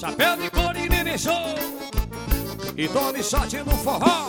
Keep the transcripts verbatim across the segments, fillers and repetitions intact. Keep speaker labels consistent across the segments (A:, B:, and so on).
A: Chapéu de couro e neném show. E tome shot no forró.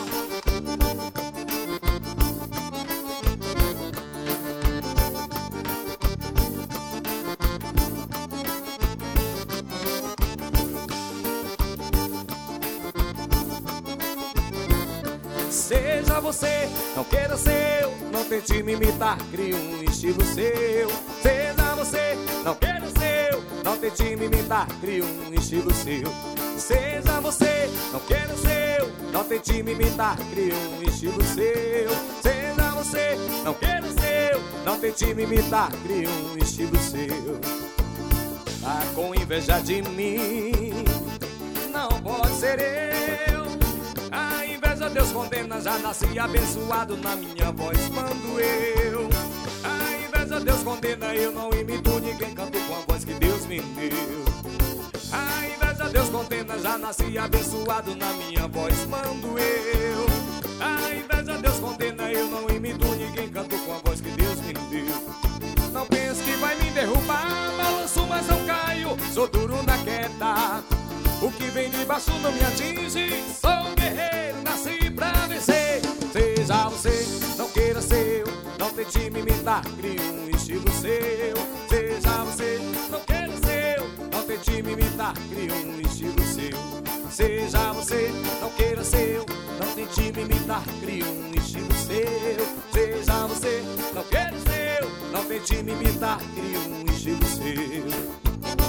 A: Seja você, não queira ser eu. Não tente me imitar, crie um estilo seu. Seja você, não queira ser eu. Não tente me imitar, crie um estilo seu. Seja você, não queira ser eu. Não tente me imitar, crie um estilo seu. Seja você, não queira ser eu. Não tente me imitar, crie um estilo seu. Tá com inveja de mim, não pode ser eu. A inveja Deus condena, já nasci abençoado na minha voz quando eu. A inveja Deus condena, eu não imito ninguém, canto com a voz que Deus me deu. A inveja Deus condena, já nasci abençoado na minha voz quando eu. A inveja Deus condena, eu não imito ninguém, canto com a voz que Deus me deu. Não pense que vai me derrubar, balanço mas não caio, sou duro na queda. O que vem de baixo não me atinge, sou um guerreiro, nasci pra vencer. Seja você, não queira ser eu. Não tente me imitar, crie um estilo seu. Seja você, não queira ser eu. Não tente me imitar, crie um estilo seu. Seja você, não queira ser eu. Não tente me imitar, crie um estilo seu. Seja você, não queira ser eu. Não tente me imitar, crie um estilo seu.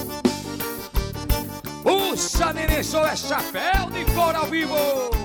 A: Puxa, neném show é chapéu de couro ao vivo.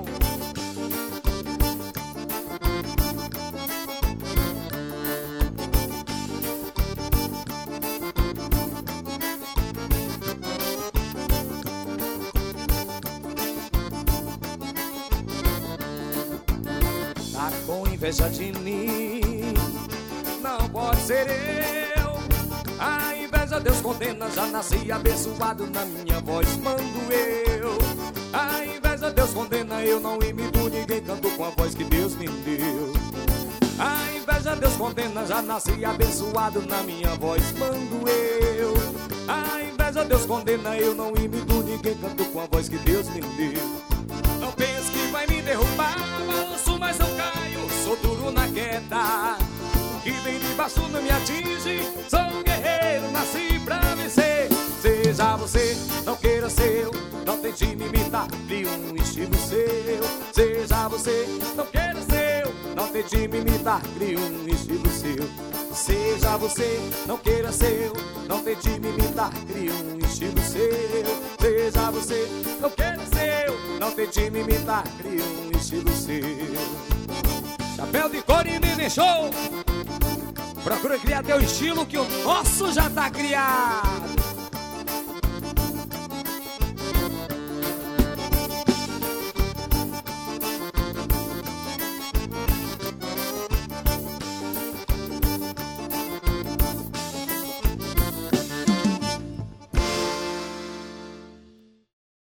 A: Tá com inveja de mim, não pode ser eu. A inveja Deus condena, já nasci abençoado na minha voz quando eu. A inveja Deus condena, eu não imito ninguém, canto com a voz que Deus me deu. A inveja Deus condena, já nasci abençoado na minha voz quando eu. A inveja Deus condena, eu não imito ninguém, canto com a voz que Deus me deu. Não pense que vai me derrubar, balanço mas não caio, sou duro na queda. O que vem de baixo não me atinge, sou um guerreiro, nasci pra vencer. Seja você, não queira ser eu. Não tente me imitar, crie um estilo seu. Seja você, não queira ser eu. Não tente me imitar, crie um estilo seu. Seja você, não queira ser eu. Não tente me imitar, crie um estilo seu. Seja você, não queira ser eu. Não tente me imitar, crie um estilo seu. Chapéu de couro e neném show. Procura criar teu estilo que o nosso já tá criado.